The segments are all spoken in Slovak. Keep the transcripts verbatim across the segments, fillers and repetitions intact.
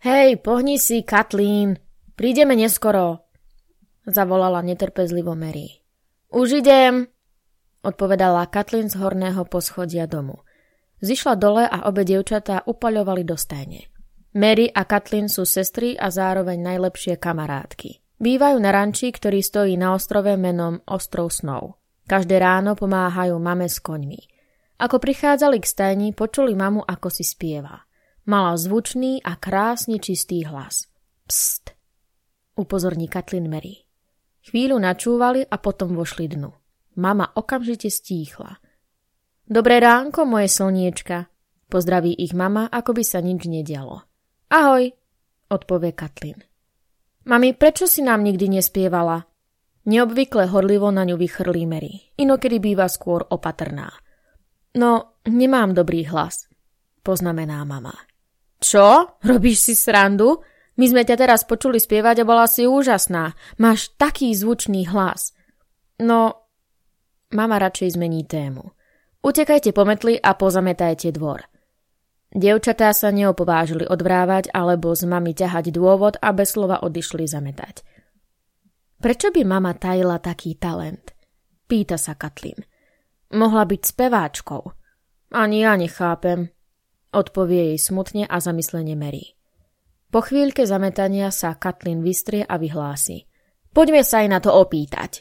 Hej, pohni si, Kathleen, prídeme neskoro, zavolala netrpezlivo Mary. Už idem, odpovedala Kathleen z horného poschodia domu. Zišla dole a obe dievčatá upaľovali do stajne. Mary a Kathleen sú sestry a zároveň najlepšie kamarátky. Bývajú na ranči, ktorý stojí na ostrove menom Ostrov snov. Každé ráno pomáhajú mame s koňmi. Ako prichádzali k stajni, počuli mamu, ako si spieva. Mala zvučný a krásne čistý hlas. Pst, upozorní Kathleen Mary. Chvíľu načúvali a potom vošli dnu. Mama okamžite stíchla. Dobré ránko, moje slniečka, pozdraví ich mama, ako by sa nič nedialo. Ahoj, odpovie Kathleen. Mami, prečo si nám nikdy nespievala? Neobvykle horlivo na ňu vychrlí Mary. Inokedy býva skôr opatrná. No, nemám dobrý hlas, poznamená mama. Čo? Robíš si srandu? My sme ťa teraz počuli spievať a bola si úžasná. Máš taký zvučný hlas. No, mama radšej zmení tému. Utekajte po metli a pozametajte dvor. Dievčatá sa neopovážili odvrávať alebo z mami ťahať dôvod a bez slova odišli zametať. Prečo by mama tajila taký talent? Pýta sa Kathleen. Mohla byť speváčkou. Ani ja nechápem, odpovie jej smutne a zamyslene Mary. Po chvíľke zametania sa Kathleen vystrie a vyhlási. Poďme sa aj na to opýtať.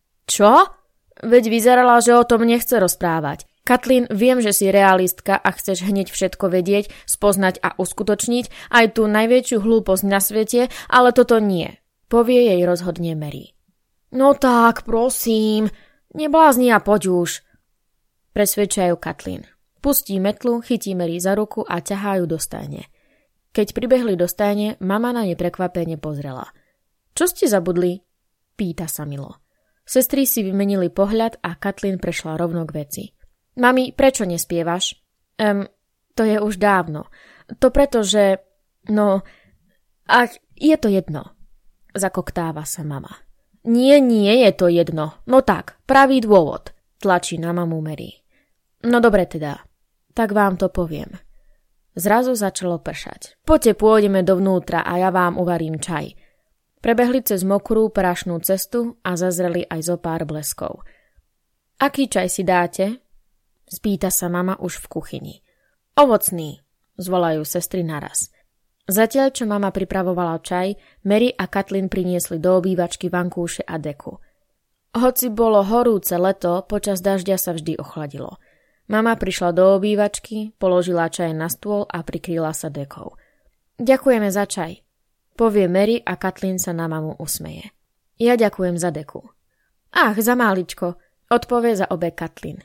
Čo? Veď vyzerala, že o tom nechce rozprávať. Kathleen, viem, že si realistka a chceš hneď všetko vedieť, spoznať a uskutočniť, aj tú najväčšiu hlúposť na svete, ale toto nie, povie jej rozhodne Mary. No tak, prosím, neblázni a poď už, presvedčajú Kathleen. Pustí metlu, chytí Mary za ruku a ťahajú do stajne. Keď pribehli do stajne, mama na ne prekvapene pozrela. Čo ste zabudli? Pýta sa milo. Sestry si vymenili pohľad a Kathleen prešla rovno k veci. Mami, prečo nespievaš? Um, to je už dávno. To preto, že... No... Ach, je to jedno. Zakoktáva sa mama. Nie, nie je to jedno. No tak, pravý dôvod. Tlačí na mamu Mary. No dobre teda. Tak vám to poviem. Zrazu začalo pršať. Poďte, pôjdeme dovnútra a ja vám uvarím čaj. Prebehli cez mokrú prašnú cestu a zazreli aj zo pár bleskov. Aký čaj si dáte? Spýta sa mama už v kuchyni. Ovocný, zvolajú sestry naraz. Zatiaľ, čo mama pripravovala čaj, Mary a Kathleen priniesli do obývačky vankúše a deku. Hoci bolo horúce leto, počas dažďa sa vždy ochladilo. Mama prišla do obývačky, položila čaj na stôl a prikryla sa dekou. Ďakujeme za čaj, povie Mary a Kathleen sa na mamu usmeje. Ja ďakujem za deku. Ach, za máličko, odpovie za obe Kathleen.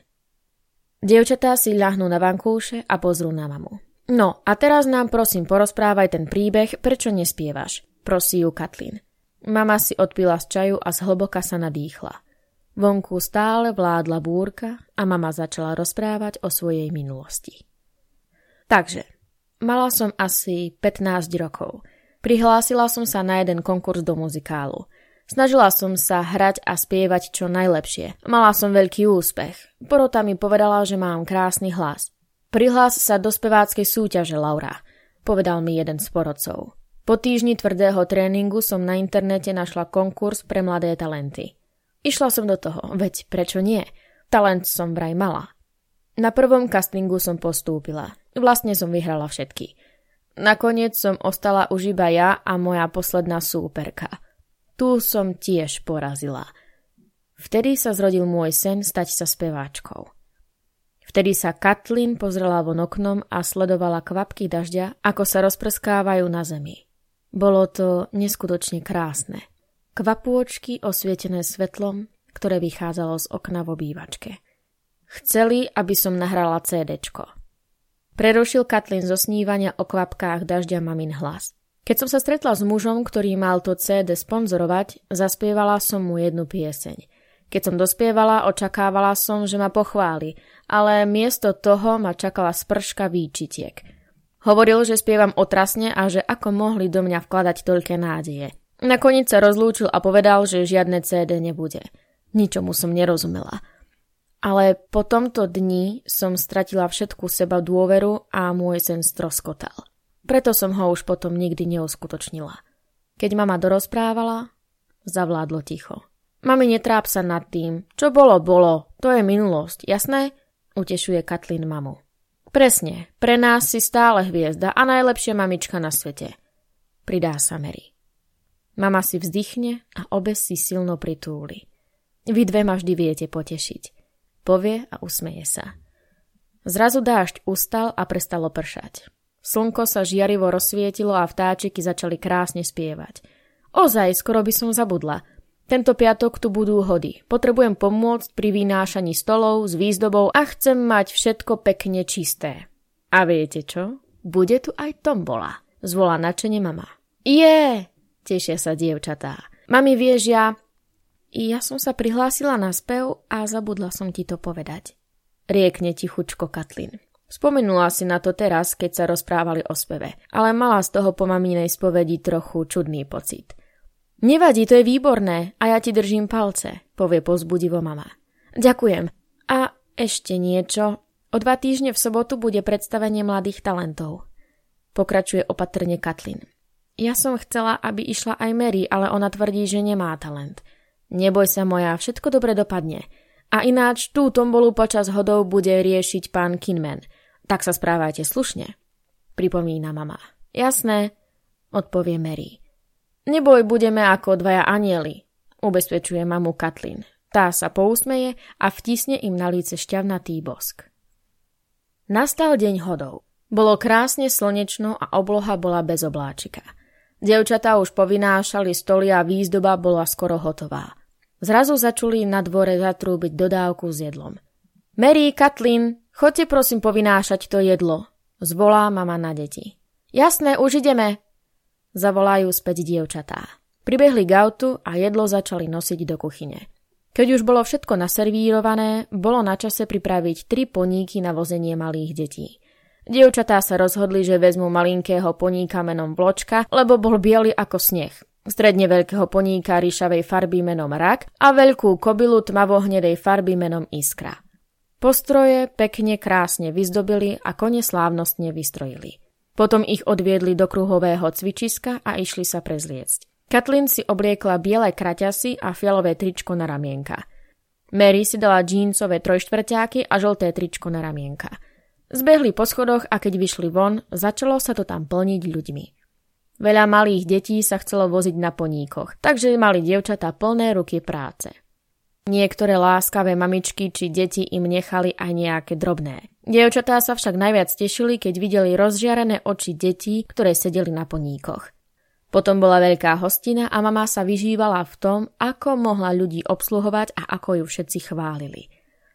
Dievčatá si ľahnú na vankúše a pozrú na mamu. No, a teraz nám prosím porozprávaj ten príbeh, prečo nespievaš, prosí ju Kathleen. Mama si odpila z čaju a zhlboka sa nadýchla. Vonku stále vládla búrka a mama začala rozprávať o svojej minulosti. Takže, mala som asi pätnásť rokov. Prihlásila som sa na jeden konkurs do muzikálu. Snažila som sa hrať a spievať čo najlepšie. Mala som veľký úspech. Porota mi povedala, že mám krásny hlas. Prihlás sa do speváckej súťaže, Laura, povedal mi jeden z porodcov. Po týždni tvrdého tréningu som na internete našla konkurs pre mladé talenty. Išla som do toho, veď prečo nie? Talent som vraj mala. Na prvom castingu som postúpila. Vlastne som vyhrala všetky. Nakoniec som ostala už iba ja a moja posledná súperka. Tu som tiež porazila. Vtedy sa zrodil môj sen stať sa speváčkou. Vtedy sa Kathleen pozrela von oknom a sledovala kvapky dažďa, ako sa rozprskávajú na zemi. Bolo to neskutočne krásne. Kvapôčky osvietené svetlom, ktoré vychádzalo z okna v obývačke. Chceli, aby som nahrala cédečko. Prerušil Kathleen zo snívania o kvapkách dažďa mamin hlas. Keď som sa stretla s mužom, ktorý mal to cé dé sponzorovať, zaspievala som mu jednu pieseň. Keď som dospievala, očakávala som, že ma pochváli, ale miesto toho ma čakala sprška výčitiek. Hovoril, že spievam otrasne a že ako mohli do mňa vkladať toľké nádeje. Nakoniec sa rozlúčil a povedal, že žiadne cé dé nebude. Ničomu som nerozumela. Ale po tomto dni som stratila všetku seba dôveru a môj sen stroskotal. preto som ho už potom nikdy neuskutočnila. Keď mama dorozprávala, zavládlo ticho. Mami, netráp sa nad tým. Čo bolo, bolo. To je minulosť, jasné? Utešuje Kathleen mamu. Presne, pre nás si stále hviezda a najlepšia mamička na svete. Pridá sa Mary. Mama si vzdychne a obe si silno pritúli. Vy dve ma vždy viete potešiť. Povie a usmeje sa. Zrazu dážď ustal a prestalo pršať. Slnko sa žiarivo rozsvietilo a vtáčiky začali krásne spievať. Ozaj, skoro by som zabudla. Tento piatok tu budú hody. Potrebujem pomôcť pri vynášaní stolov s výzdobou a chcem mať všetko pekne čisté. A viete čo? Bude tu aj tombola, zvolá nadšene mama. Je, tešia sa dievčatá. Mami, vieš, ja... Ja som sa prihlásila na spev a zabudla som ti to povedať. Riekne tichučko Kathleen. Spomenula si na to teraz, keď sa rozprávali o speve, ale mala z toho po maminej spovedi trochu čudný pocit. Nevadí, to je výborné a ja ti držím palce, povie povzbudivo mama. Ďakujem. A ešte niečo. O dva týždne v sobotu bude predstavenie mladých talentov. Pokračuje opatrne Kathleen. Ja som chcela, aby išla aj Mary, ale ona tvrdí, že nemá talent. Neboj sa moja, všetko dobre dopadne. A ináč tú tombolu počas hodov bude riešiť pán Kinman. Tak sa správajte slušne, pripomína mama. Jasné, odpovie Mary. Neboj, budeme ako dvaja anieli, ubezpečuje mamu Kathleen. Tá sa pousmeje a vtisne im na líce šťavnatý bosk. Nastal deň hodov. Bolo krásne slnečno a obloha bola bez obláčika. Dievčatá už povynášali stoly a výzdoba bola skoro hotová. Zrazu začuli na dvore zatrúbiť dodávku s jedlom. Mary, Kathleen, choďte prosím povynášať to jedlo, zvolá mama na deti. Jasné, už ideme, zavolajú späť dievčatá. Pribehli k autu a jedlo začali nosiť do kuchyne. Keď už bolo všetko naservírované, bolo na čase pripraviť tri poníky na vozenie malých detí. Dievčatá sa rozhodli, že vezmú malinkého poníka menom Vločka, lebo bol biely ako sneh. Stredne veľkého poníka ríšavej farby menom Rak a veľkú kobylu tmavohnedej farby menom Iskra. Postroje pekne krásne vyzdobili a kone slávnostne vystrojili. Potom ich odviedli do kruhového cvičiska a išli sa prezliecť. Kathleen si obliekla biele kraťasy a fialové tričko na ramienka. Mary si dala džínsové trojštvrťáky a žlté tričko na ramienka. Zbehli po schodoch a keď vyšli von, začalo sa to tam plniť ľuďmi. Veľa malých detí sa chcelo voziť na poníkoch, takže mali dievčatá plné ruky práce. Niektoré láskavé mamičky či deti im nechali aj nejaké drobné. Dievčatá sa však najviac tešili, keď videli rozžiarené oči detí, ktoré sedeli na poníkoch. Potom bola veľká hostina a mama sa vyžívala v tom, ako mohla ľudí obsluhovať a ako ju všetci chválili.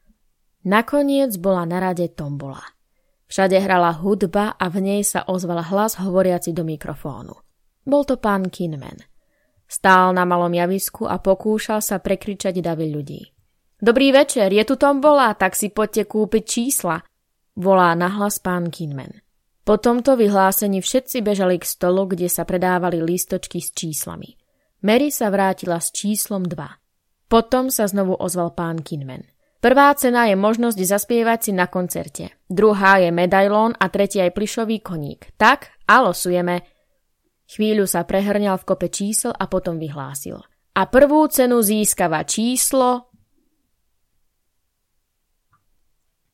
Nakoniec bola na rade tombola. Všade hrala hudba a v nej sa ozval hlas hovoriaci do mikrofónu. Bol to pán Kinman. Stál na malom javisku a pokúšal sa prekričať davy ľudí. Dobrý večer, je tu tombola, tak si poďte kúpiť čísla, volá nahlas pán Kinman. Po tomto vyhlásení všetci bežali k stolu, kde sa predávali lístočky s číslami. Mary sa vrátila s číslom dva. Potom sa znovu ozval pán Kinman. Prvá cena je možnosť zaspievať si na koncerte. Druhá je medailón a tretia je plyšový koník. Tak, a losujeme. Chvíľu sa prehrňal v kope čísel a potom vyhlásil. A prvú cenu získava číslo